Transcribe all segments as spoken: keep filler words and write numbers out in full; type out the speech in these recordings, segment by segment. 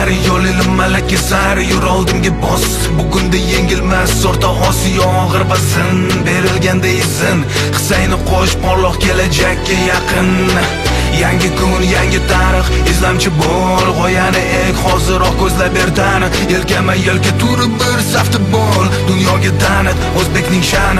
sari yo'l ilm malaka sari yur oldinga bos. Bugunda yengilmas o'rta Osiyo og'ir vazn berilganda izin. Hissayni qo'sh porloq kelajakka yaqin. Yangi kun, yangi tarix, izlamchi bo'l, g'oyani ek, hoziroq ko'zlab ber tani. Yelkama yelka turib bir safda bo'l, dunyoga tanit o'zbekning sha'ni.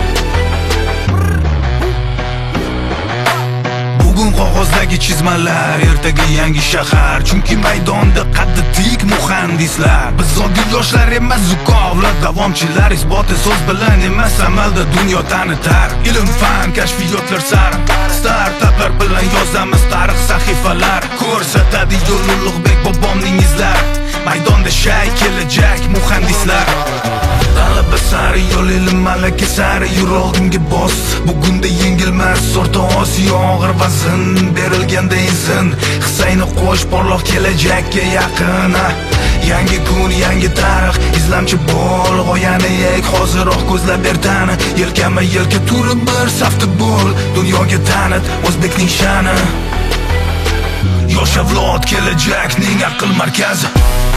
Bugun qog'ozdagi chizmalar, ertaga yangi shahar. Chunki maydonda qaddi tik muhandislar. Biz oddiy yoshlar emas, zukovlar, davomchilar. Isboti so'z bilan emas, amalda dunyo tanitar. Ilm, fan, kashfiyotlar sari startaplar bilan yozamiz tarix sahifalar. Ko'rsatadi yo'l Ulug'bek bobomning izlari. Maydonda shay kelajak muhandislar. Talaba sari yo'l ilm malaka sari yur oldinga bos. Bugunda yengilmas o'rta Osiyo og'ir vazn berilganda izin. Hissayni qo'sh porloq kelajakka yaqin. Yangi kun, yangi tarix, izlamchi bo'l, g'oyani ek, hoziroq ko'zlab ber tani. Yelkama yelka turib bir safda bo'l, dunyoga tanit o'zbekning sha'ni. Yosh avlod kelajakning aql markazi.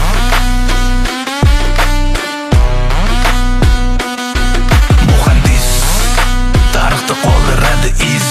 Muhandis tarixda qoldiradi iz.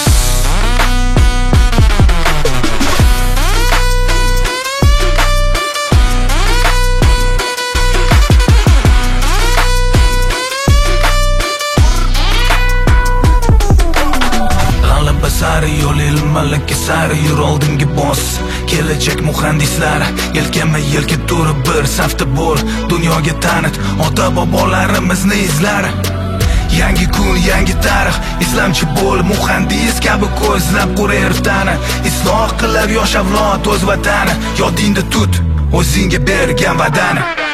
Sari yo'l ilm malaka sari yur oldinga bos. Kelajak muhandislar, yelkama yelka turib bir safda bo'l, dunyoga tanit ota bobolarimizni izlari. Yangi kun, yangi tarix, izlamchi bo'l, muhandis kabi ko'zlab qurar tani. Isloh qilar yosh avlod o'z vatani. Yodingda tut o'zingga bergan va'dani.